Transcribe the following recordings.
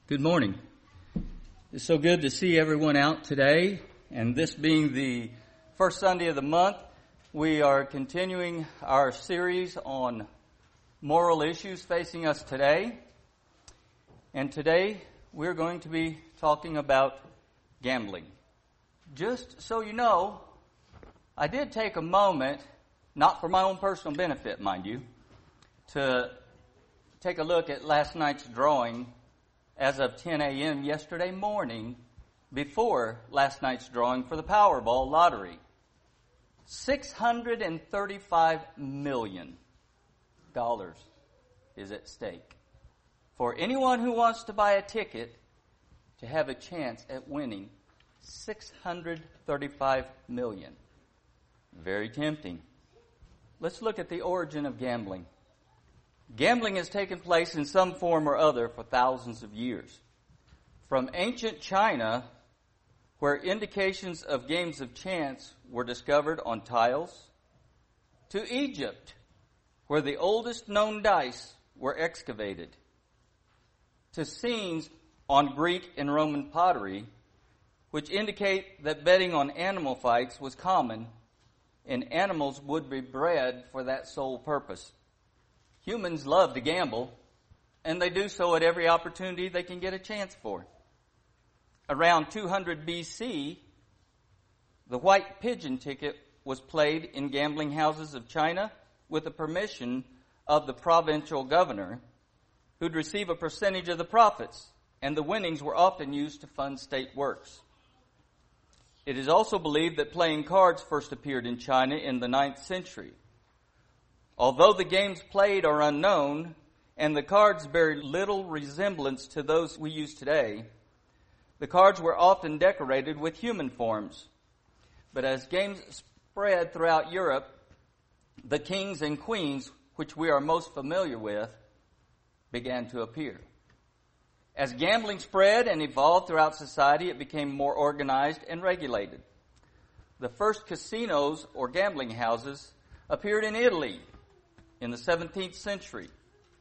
Good morning. It's so good to see everyone out today, and this being the first Sunday of the month, we are continuing our series on moral issues facing us today. And today we're going to be talking about gambling. Just so you know, I did take a moment, not for my own personal benefit, mind you, to take a look at last night's drawing as of 10 a.m. yesterday morning before last night's drawing for the Powerball lottery. $635 million is at stake for anyone who wants to buy a ticket to have a chance at winning $635 million. Very tempting. Let's look at the origin of gambling. Gambling has taken place in some form or other for thousands of years. From ancient China, where indications of games of chance were discovered on tiles, to Egypt, where the oldest known dice were excavated, to scenes on Greek and Roman pottery, which indicate that betting on animal fights was common and animals would be bred for that sole purpose. Humans love to gamble, and they do so at every opportunity they can get a chance for. Around 200 BC, the white pigeon ticket was played in gambling houses of China with the permission of the provincial governor, who'd receive a percentage of the profits, and the winnings were often used to fund state works. It is also believed that playing cards first appeared in China in the 9th century. Although the games played are unknown, and the cards bear little resemblance to those we use today, the cards were often decorated with human forms. But as games spread throughout Europe, the kings and queens, which we are most familiar with, began to appear. As gambling spread and evolved throughout society, it became more organized and regulated. The first casinos or gambling houses appeared in Italy in the 17th century.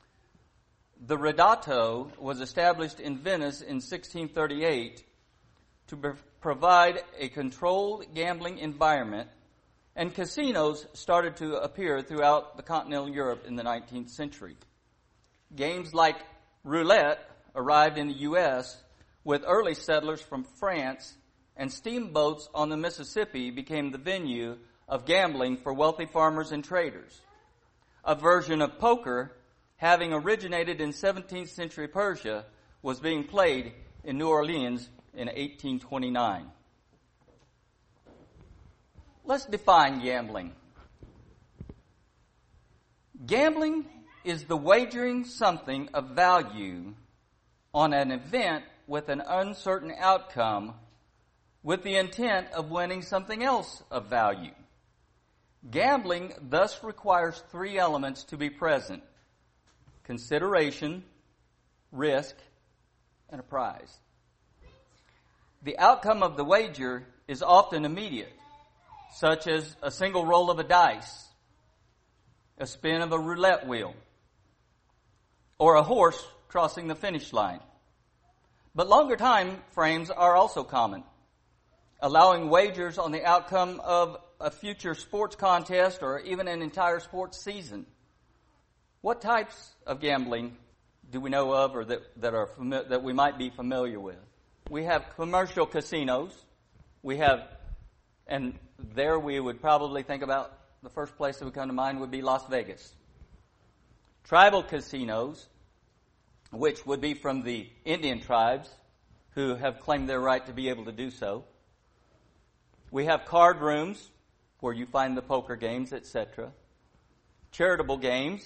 The Ridotto was established in Venice in 1638 to provide a controlled gambling environment, and casinos started to appear throughout the continental Europe in the 19th century. Games like roulette arrived in the U.S. with early settlers from France, and steamboats on the Mississippi became the venue of gambling for wealthy farmers and traders. A version of poker, having originated in 17th century Persia, was being played in New Orleans in 1829. Let's define gambling. Gambling is the wagering something of value on an event with an uncertain outcome with the intent of winning something else of value. Gambling thus requires three elements to be present: consideration, risk, and a prize. The outcome of the wager is often immediate, such as a single roll of a dice, a spin of a roulette wheel, or a horse crossing the finish line. But longer time frames are also common, allowing wagers on the outcome of a future sports contest or even an entire sports season. What types of gambling do we know of or that we might be familiar with? We have commercial casinos. And there we would probably think about the first place that would come to mind would be Las Vegas. Tribal casinos, which would be from the Indian tribes who have claimed their right to be able to do so. We have card rooms where you find the poker games, etc. Charitable games.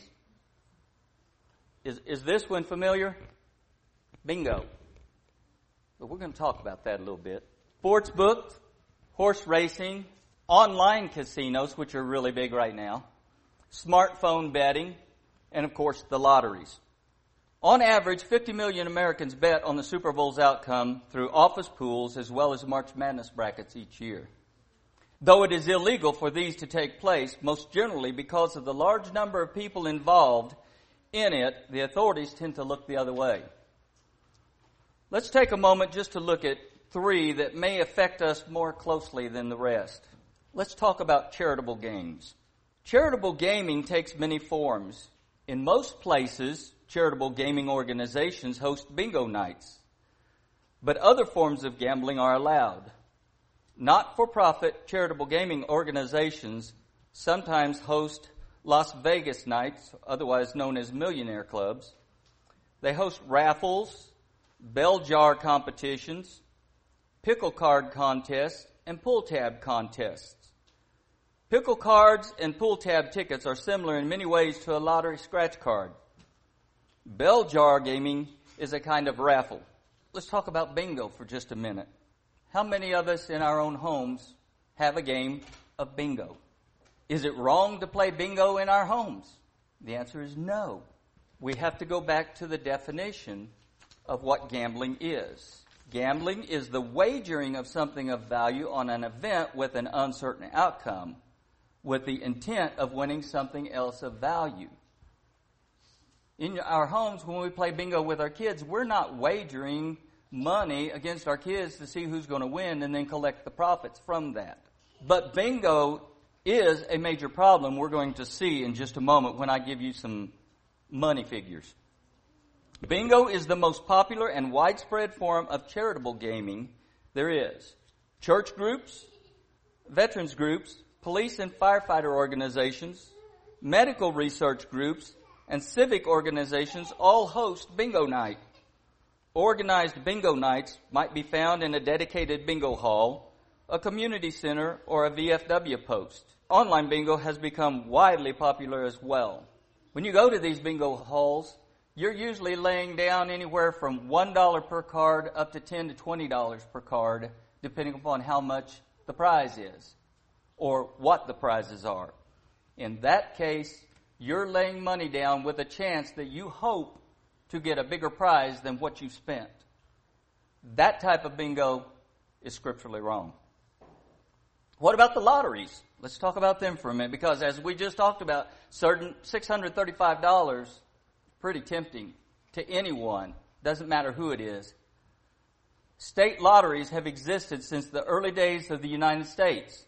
Is this one familiar? Bingo. But we're going to talk about that a little bit. Sports books, horse racing, online casinos, which are really big right now, smartphone betting, and of course the lotteries. On average, 50 million Americans bet on the Super Bowl's outcome through office pools as well as March Madness brackets each year. Though it is illegal for these to take place, most generally because of the large number of people involved in it, the authorities tend to look the other way. Let's take a moment just to look at three that may affect us more closely than the rest. Let's talk about charitable games. Charitable gaming takes many forms. In most places, charitable gaming organizations host bingo nights, but other forms of gambling are allowed. Not-for-profit charitable gaming organizations sometimes host Las Vegas nights, otherwise known as millionaire clubs. They host raffles, bell jar competitions, pickle card contests, and pull tab contests. Pickle cards and pull tab tickets are similar in many ways to a lottery scratch card. Bell jar gaming is a kind of raffle. Let's talk about bingo for just a minute. How many of us in our own homes have a game of bingo? Is it wrong to play bingo in our homes? The answer is no. We have to go back to the definition of what gambling is. Gambling is the wagering of something of value on an event with an uncertain outcome, with the intent of winning something else of value. In our homes, when we play bingo with our kids, we're not wagering money against our kids to see who's going to win and then collect the profits from that. But bingo is a major problem we're going to see in just a moment when I give you some money figures. Bingo is the most popular and widespread form of charitable gaming there is. Church groups, veterans groups, police and firefighter organizations, medical research groups, and civic organizations all host bingo night. Organized bingo nights might be found in a dedicated bingo hall, a community center, or a VFW post. Online bingo has become widely popular as well. When you go to these bingo halls, you're usually laying down anywhere from $1 per card up to $10 to $20 per card, depending upon how much the prize is or what the prizes are. In that case, you're laying money down with a chance that you hope to get a bigger prize than what you spent. That type of bingo is scripturally wrong. What about the lotteries? Let's talk about them for a minute, because as we just talked about, certain $635, pretty tempting to anyone. Doesn't matter who it is. State lotteries have existed since the early days of the United States.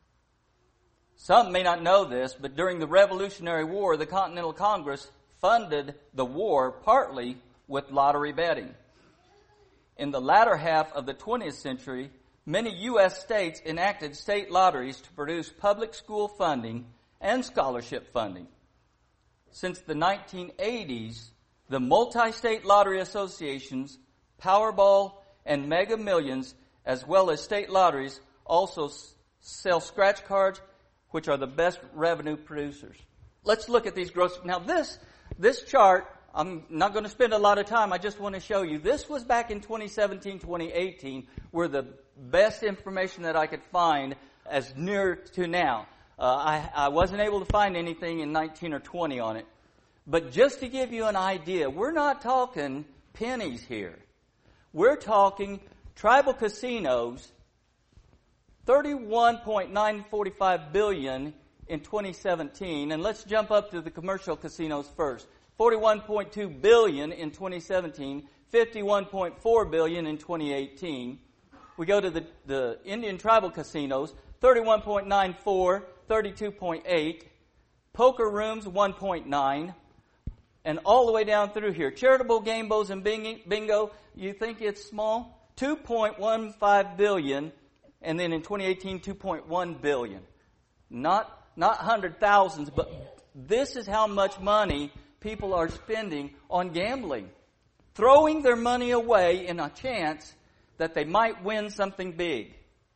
Some may not know this, but during the Revolutionary War, the Continental Congress funded the war partly with lottery betting. In the latter half of the 20th century, many U.S. states enacted state lotteries to produce public school funding and scholarship funding. Since the 1980s, the multi-state lottery associations, Powerball, and Mega Millions, as well as state lotteries, also sell scratch cards, which are the best revenue producers. Let's look at these gross. Now this chart, I'm not going to spend a lot of time. I just want to show you. This was back in 2017, 2018, were the best information that I could find as near to now. I wasn't able to find anything in 19 or 20 on it. But just to give you an idea, we're not talking pennies here. We're talking tribal casinos, $31.945 billion in 2017. And let's jump up to the commercial casinos first. $41.2 billion in 2017, $51.4 billion in 2018. We go to the Indian tribal casinos, 31.94, 32.8, poker rooms 1.9, and all the way down through here. Charitable game bows and bingo, you think it's small? 2.15 billion, and then in 2018, 2.1 billion. Not hundred thousands, but this is how much money people are spending on gambling. Throwing their money away in a chance that they might win something big.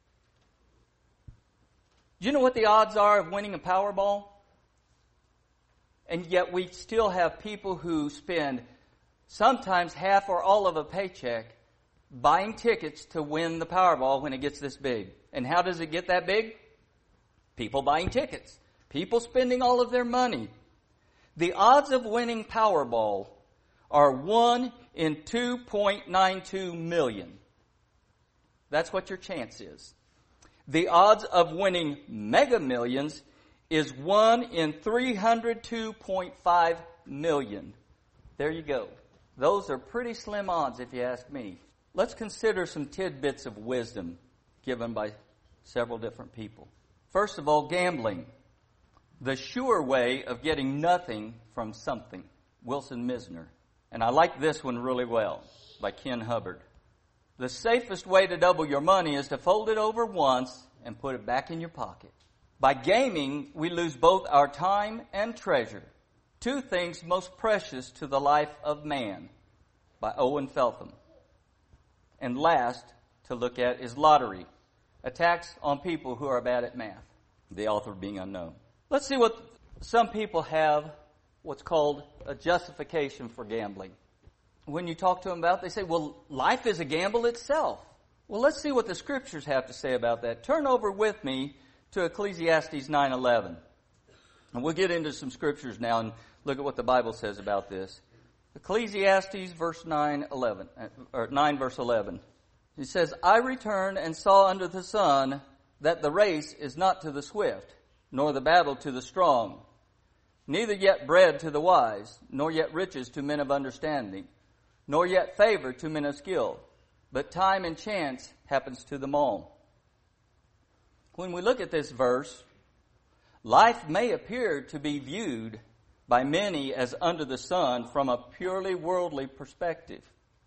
Do you know what the odds are of winning a Powerball? And yet we still have people who spend sometimes half or all of a paycheck buying tickets to win the Powerball when it gets this big. And how does it get that big? People buying tickets. People spending all of their money. The odds of winning Powerball are 1 in 2.92 million. That's what your chance is. The odds of winning Mega Millions is 1 in 302.5 million. There you go. Those are pretty slim odds if you ask me. Let's consider some tidbits of wisdom given by several different people. First of all, gambling. The sure way of getting nothing from something. Wilson Misner. And I like this one really well, by Ken Hubbard. The safest way to double your money is to fold it over once and put it back in your pocket. By gaming, we lose both our time and treasure. Two things most precious to the life of man, by Owen Feltham. And last to look at is lottery. Attacks on people who are bad at math. The author being unknown. Let's see what some people have, what's called a justification for gambling. When you talk to them about it, they say, well, life is a gamble itself. Well, let's see what the Scriptures have to say about that. Turn over with me to Ecclesiastes 9:11. And we'll get into some Scriptures now and look at what the Bible says about this. Ecclesiastes verse 9 verse 11. He says, I returned and saw under the sun that the race is not to the swift, nor the battle to the strong, neither yet bread to the wise, nor yet riches to men of understanding, nor yet favor to men of skill, but time and chance happens to them all. When we look at this verse, life may appear to be viewed by many as under the sun from a purely worldly perspective.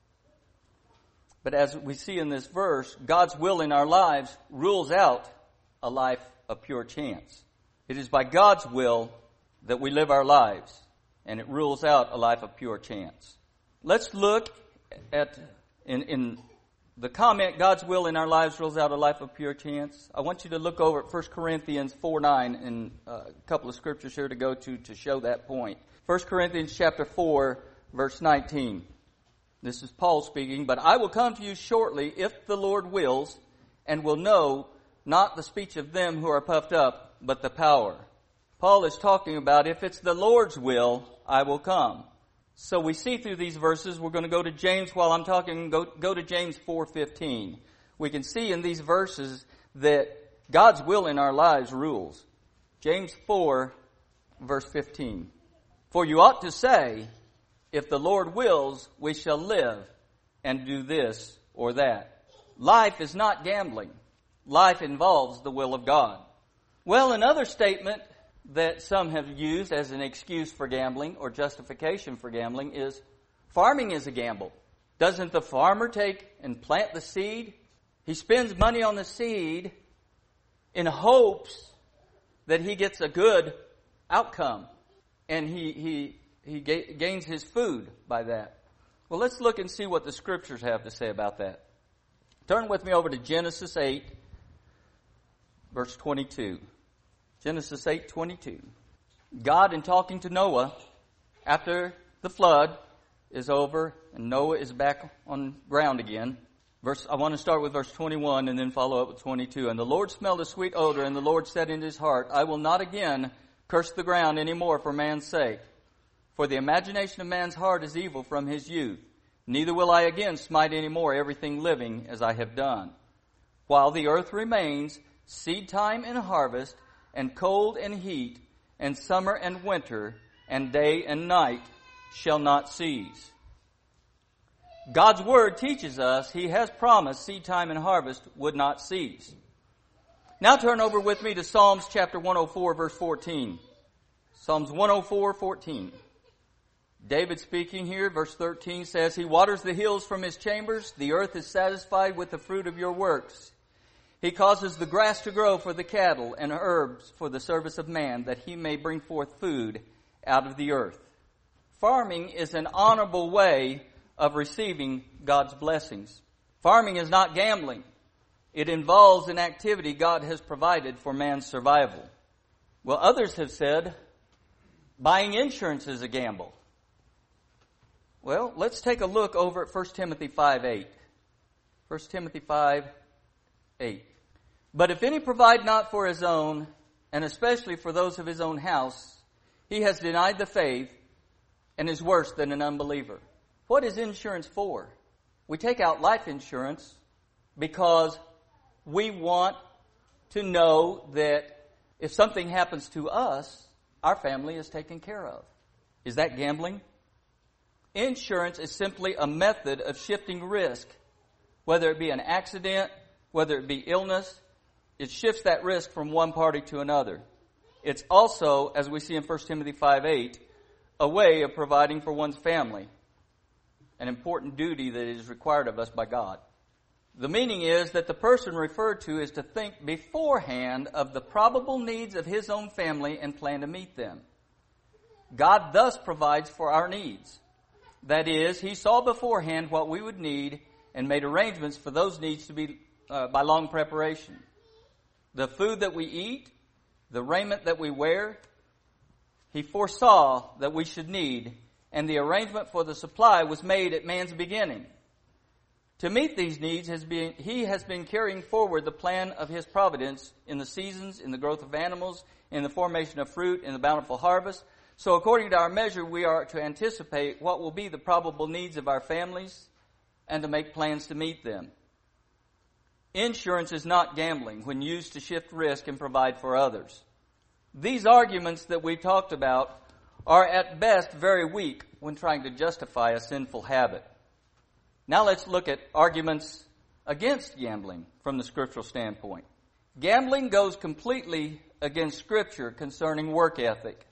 But as we see in this verse, God's will in our lives rules out a life of pure chance. It is by God's will that we live our lives, and it rules out a life of pure chance. Let's look at, in the comment, God's will in our lives rules out a life of pure chance. I want you to look over at 1 Corinthians 4:9 and a couple of scriptures here to go to show that point. 1 Corinthians chapter 4, verse 19. This is Paul speaking, but I will come to you shortly if the Lord wills, and will know not the speech of them who are puffed up, but the power. Paul is talking about if it's the Lord's will, I will come. So we see through these verses, we're going to go to James while I'm talking, go to James 4:15. We can see in these verses that God's will in our lives rules. James 4, verse 15. For you ought to say, if the Lord wills, we shall live and do this or that. Life is not gambling. Life involves the will of God. Well, another statement that some have used as an excuse for gambling or justification for gambling is farming is a gamble. Doesn't the farmer take and plant the seed? He spends money on the seed in hopes that he gets a good outcome, and he gains his food by that. Well, let's look and see what the Scriptures have to say about that. Turn with me over to Genesis 8, verse 22. Genesis 8:22. God, in talking to Noah, after the flood is over and Noah is back on ground again. I want to start with verse 21 and then follow up with 22. And the Lord smelled a sweet odor, and the Lord said in his heart, I will not again curse the ground any more for man's sake. For the imagination of man's heart is evil from his youth. Neither will I again smite any more everything living as I have done. While the earth remains, seed time and harvest, and cold and heat, and summer and winter, and day and night shall not cease. God's Word teaches us He has promised seed time and harvest would not cease. Now turn over with me to Psalms chapter 104, verse 14. Psalms 104:14. David speaking here, verse 13 says, He waters the hills from His chambers. The earth is satisfied with the fruit of your works. He causes the grass to grow for the cattle and herbs for the service of man, that he may bring forth food out of the earth. Farming is an honorable way of receiving God's blessings. Farming is not gambling. It involves an activity God has provided for man's survival. Well, others have said buying insurance is a gamble. Well, let's take a look over at 1 Timothy 5:8. 1 Timothy 5:8. But if any provide not for his own, and especially for those of his own house, he has denied the faith and is worse than an unbeliever. What is insurance for? We take out life insurance because we want to know that if something happens to us, our family is taken care of. Is that gambling? Insurance is simply a method of shifting risk whether it be an accident, whether it be illness. It shifts that risk from one party to another. It's also, as we see in 1 Timothy 5:8, a way of providing for one's family, an important duty that is required of us by God. The meaning is that the person referred to is to think beforehand of the probable needs of his own family and plan to meet them. God thus provides for our needs. That is, He saw beforehand what we would need and made arrangements for those needs to be by long preparation. The food that we eat, the raiment that we wear, He foresaw that we should need, and the arrangement for the supply was made at man's beginning. To meet these needs, He has been carrying forward the plan of His providence in the seasons, in the growth of animals, in the formation of fruit, in the bountiful harvest. So according to our measure, we are to anticipate what will be the probable needs of our families and to make plans to meet them. Insurance is not gambling when used to shift risk and provide for others. These arguments that we've talked about are at best very weak when trying to justify a sinful habit. Now let's look at arguments against gambling from the scriptural standpoint. Gambling goes completely against Scripture concerning work ethic,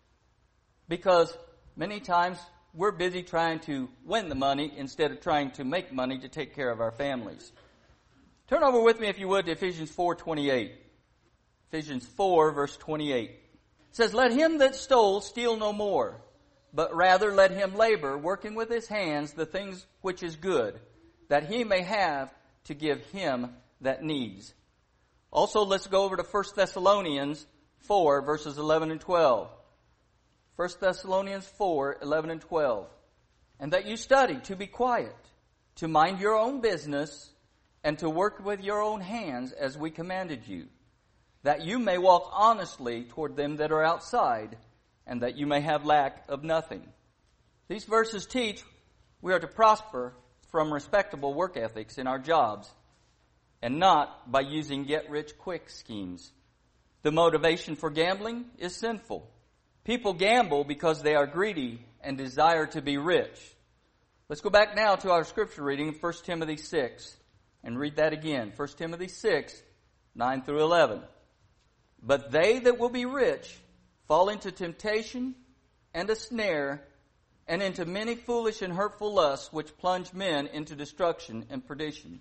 because many times we're busy trying to win the money instead of trying to make money to take care of our families. Turn over with me, if you would, to Ephesians 4:28. Ephesians 4, verse 28. It says, "Let him that stole steal no more, but rather let him labor, working with his hands the things which is good, that he may have to give him that needs." Also, let's go over to 1 Thessalonians 4, verses 11 and 12. 1 Thessalonians 4, 11 and 12. "And that you study to be quiet, to mind your own business, and to work with your own hands as we commanded you, that you may walk honestly toward them that are outside, and that you may have lack of nothing." These verses teach we are to prosper from respectable work ethics in our jobs, and not by using get-rich-quick schemes. The motivation for gambling is sinful. People gamble because they are greedy and desire to be rich. Let's go back now to our scripture reading, 1 Timothy 6, and read that again. 1 Timothy 6, 9 through 11. "But they that will be rich fall into temptation and a snare, and into many foolish and hurtful lusts, which plunge men into destruction and perdition.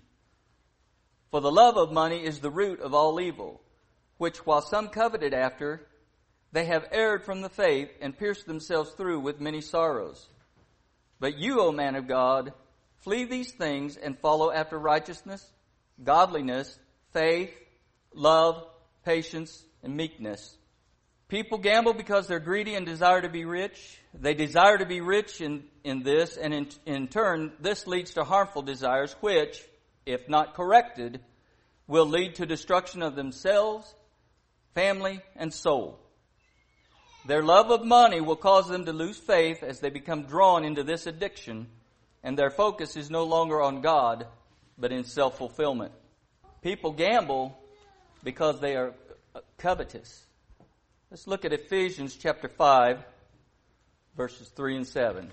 For the love of money is the root of all evil, which while some coveted after, they have erred from the faith and pierced themselves through with many sorrows. But you, O man of God, flee these things and follow after righteousness, godliness, faith, love, patience, and meekness." People gamble because they're greedy and desire to be rich. They desire to be rich in this, and in turn, this leads to harmful desires which, if not corrected, will lead to destruction of themselves, family, and soul. Their love of money will cause them to lose faith as they become drawn into this addiction, and their focus is no longer on God, but in self-fulfillment. People gamble because they are covetous. Let's look at Ephesians chapter 5, verses 3 and 7.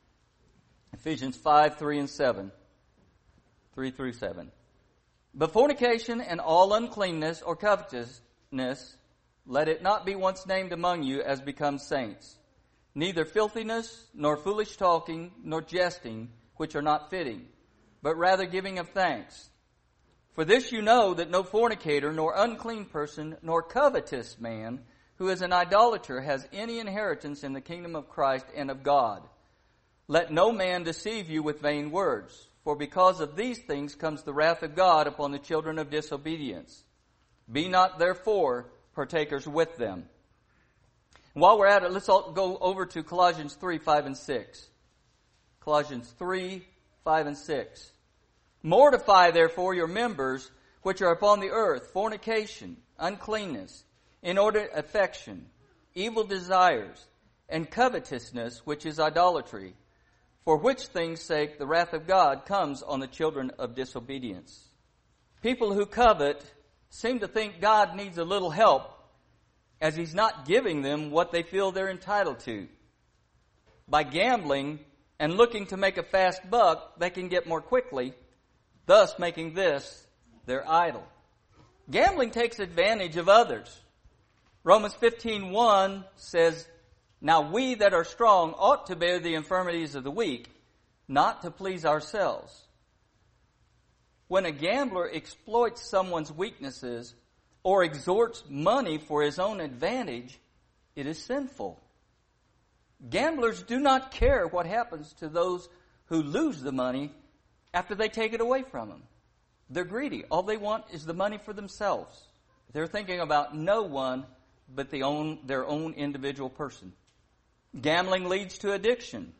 Ephesians 5, 3 and 7. 3 through 7. "But fornication and all uncleanness or covetousness, let it not be once named among you as becomes saints. Neither filthiness, nor foolish talking, nor jesting, which are not fitting, but rather giving of thanks. For this you know, that no fornicator, nor unclean person, nor covetous man, who is an idolater, has any inheritance in the kingdom of Christ and of God. Let no man deceive you with vain words, for because of these things comes the wrath of God upon the children of disobedience. Be not therefore partakers with them." And while we're at it, let's all go over to Colossians 3, 5 and 6. Colossians 3, 5 and 6. "Mortify therefore your members which are upon the earth, fornication, uncleanness, inordinate affection, evil desires, and covetousness, which is idolatry, for which things' sake the wrath of God comes on the children of disobedience." People who covet seem to think God needs a little help, as He's not giving them what they feel they're entitled to. By gambling and looking to make a fast buck they can get more quickly, thus making this their idol. Gambling takes advantage of others. Romans 15:1 says, "Now we that are strong ought to bear the infirmities of the weak, not to please ourselves." When a gambler exploits someone's weaknesses or extorts money for his own advantage, it is sinful. Gamblers do not care what happens to those who lose the money after they take it away from them. They're greedy. All they want is the money for themselves. They're thinking about no one but their own individual person. Gambling leads to addiction.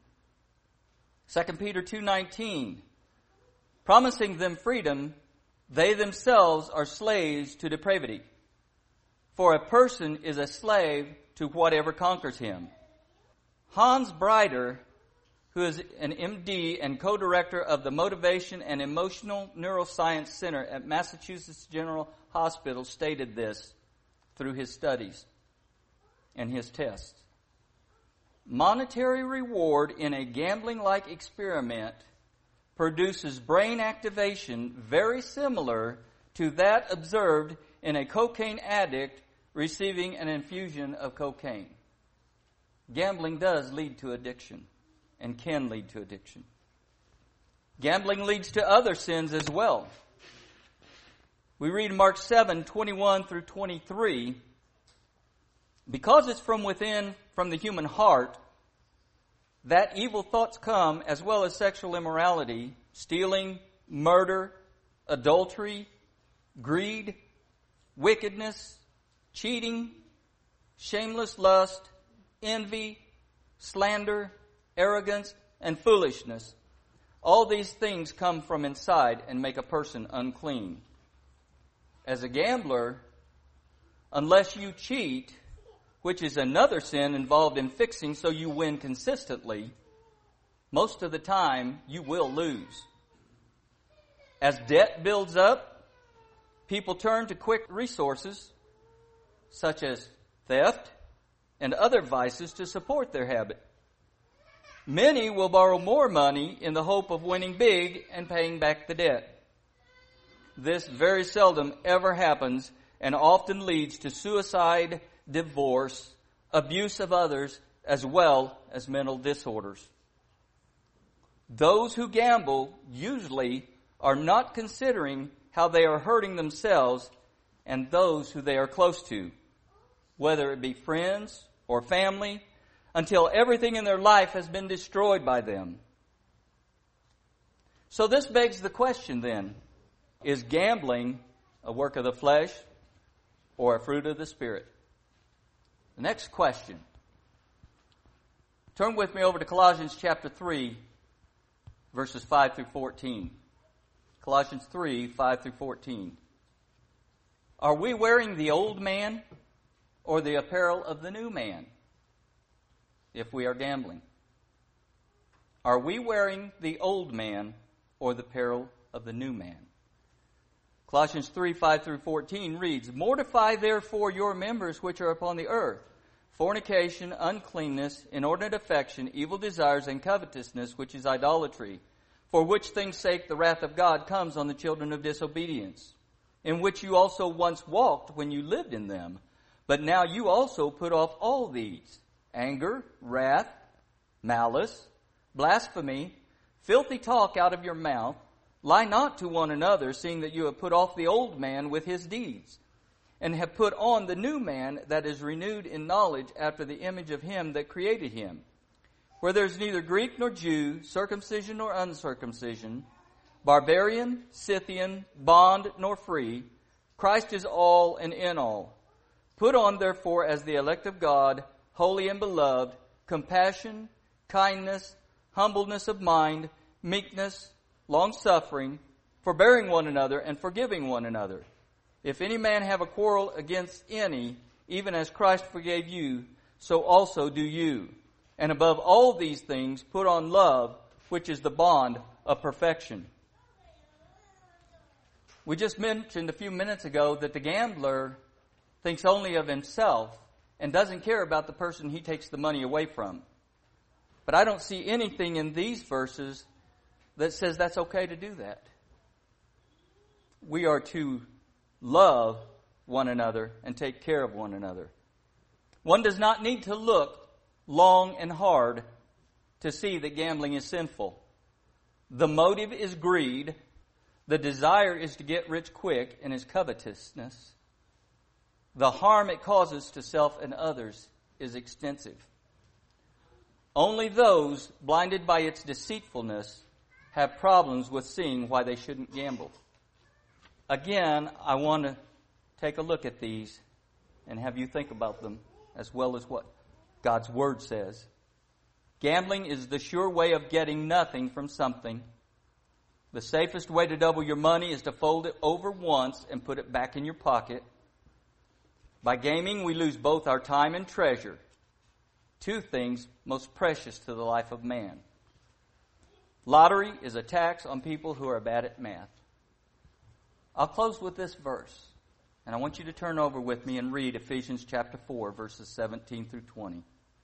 2 Peter 2:19, promising them freedom, they themselves are slaves to depravity. For a person is a slave to whatever conquers him. Hans Breiter, who is an MD and co-director of the Motivation and Emotional Neuroscience Center at Massachusetts General Hospital, stated this through his studies and his tests. Monetary reward in a gambling-like experiment produces brain activation very similar to that observed in a cocaine addict receiving an infusion of cocaine. Gambling does lead to addiction and can lead to addiction. Gambling leads to other sins as well. We read in Mark 7:21 through 23, because it's from within, from the human heart, that evil thoughts come, as well as sexual immorality, stealing, murder, adultery, greed, wickedness, cheating, shameless lust, envy, slander, arrogance, and foolishness. All these things come from inside and make a person unclean. As a gambler, unless you cheat, which is another sin involved in fixing so you win consistently, most of the time you will lose. As debt builds up, people turn to quick resources such as theft and other vices to support their habit. Many will borrow more money in the hope of winning big and paying back the debt. This very seldom ever happens and often leads to suicide, divorce, abuse of others, as well as mental disorders. Those who gamble usually are not considering how they are hurting themselves and those who they are close to, whether it be friends or family, until everything in their life has been destroyed by them. So this begs the question then, is gambling a work of the flesh or a fruit of the Spirit? The next question. Turn with me over to Colossians chapter 3, verses 5 through 14. Colossians 3, 5 through 14. Are we wearing the old man or the apparel of the new man if we are gambling? Are we wearing the old man or the apparel of the new man? Colossians 3, 5 through 14 reads, "Mortify therefore your members which are upon the earth, fornication, uncleanness, inordinate affection, evil desires, and covetousness, which is idolatry, for which things' sake the wrath of God comes on the children of disobedience, in which you also once walked when you lived in them. But now you also put off all these: anger, wrath, malice, blasphemy, filthy talk out of your mouth. Lie not to one another, seeing that you have put off the old man with his deeds, and have put on the new man that is renewed in knowledge after the image of him that created him. Where there is neither Greek nor Jew, circumcision nor uncircumcision, barbarian, Scythian, bond nor free, Christ is all and in all. Put on therefore as the elect of God, holy and beloved, compassion, kindness, humbleness of mind, meekness, long-suffering, forbearing one another, and forgiving one another. If any man have a quarrel against any, even as Christ forgave you, so also do you. And above all these things, put on love, which is the bond of perfection." We just mentioned a few minutes ago that the gambler thinks only of himself and doesn't care about the person he takes the money away from. But I don't see anything in these verses that says that's okay to do that. we are to love one another and take care of one another. One does not need to look long and hard to see that gambling is sinful. The motive is greed. The desire is to get rich quick and is covetousness. The harm it causes to self and others is extensive. Only those blinded by its deceitfulness have problems with seeing why they shouldn't gamble. Again, I want to take a look at these and have you think about them as well as what God's Word says. Gambling is the sure way of getting nothing from something. The safest way to double your money is to fold it over once and put it back in your pocket. By gaming, we lose both our time and treasure, two things most precious to the life of man. Lottery is a tax on people who are bad at math. I'll close with this verse, and I want you to turn over with me and read Ephesians chapter 4, verses 17 through 20.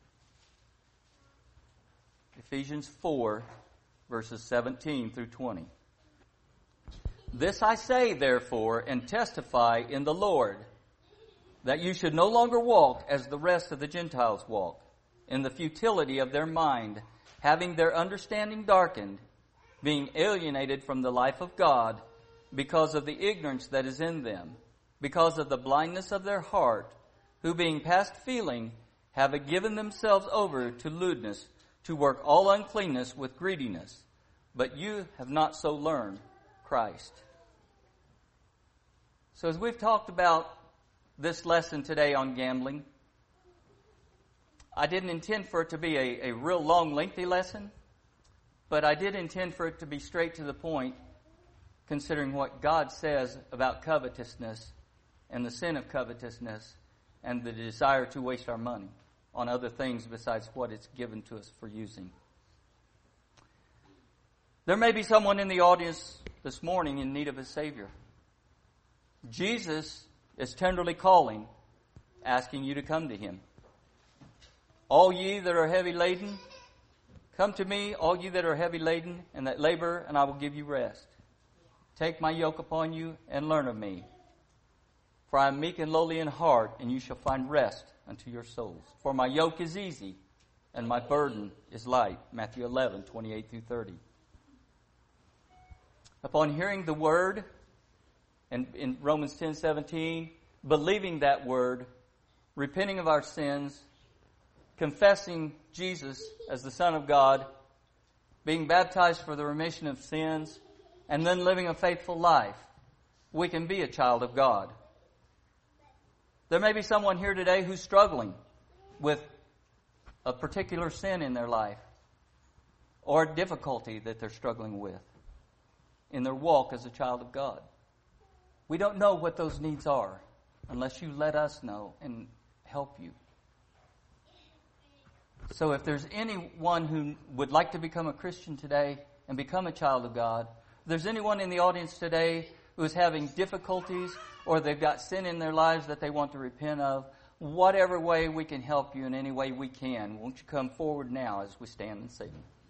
Ephesians 4, verses 17 through 20. This I say, therefore, and testify in the Lord, that you should no longer walk as the rest of the Gentiles walk, in the futility of their mind, having their understanding darkened, being alienated from the life of God, because of the ignorance that is in them, because of the blindness of their heart, who being past feeling, have given themselves over to lewdness, to work all uncleanness with greediness. But you have not so learned Christ. So as we've talked about this lesson today on gambling, I didn't intend for it to be a real long, lengthy lesson, but I did intend for it to be straight to the point, considering what God says about covetousness and the sin of covetousness and the desire to waste our money on other things besides what it's given to us for using. There may be someone in the audience this morning in need of a Savior. Jesus is tenderly calling, asking you to come to Him. All ye that are heavy laden, come to me, all ye that are heavy laden and that labor, and I will give you rest. Take my yoke upon you and learn of me. For I am meek and lowly in heart, and you shall find rest unto your souls. For my yoke is easy, and my burden is light. Matthew 11, 28 through 30. Upon hearing the word, and in Romans 10, 17, believing that word, repenting of our sins, confessing Jesus as the Son of God, being baptized for the remission of sins, and then living a faithful life, we can be a child of God. There may be someone here today who's struggling with a particular sin in their life or a difficulty that they're struggling with in their walk as a child of God. We don't know what those needs are unless you let us know and help you. So if there's anyone who would like to become a Christian today and become a child of God, if there's anyone in the audience today who is having difficulties or they've got sin in their lives that they want to repent of, whatever way we can help you in any way we can, won't you come forward now as we stand and sing?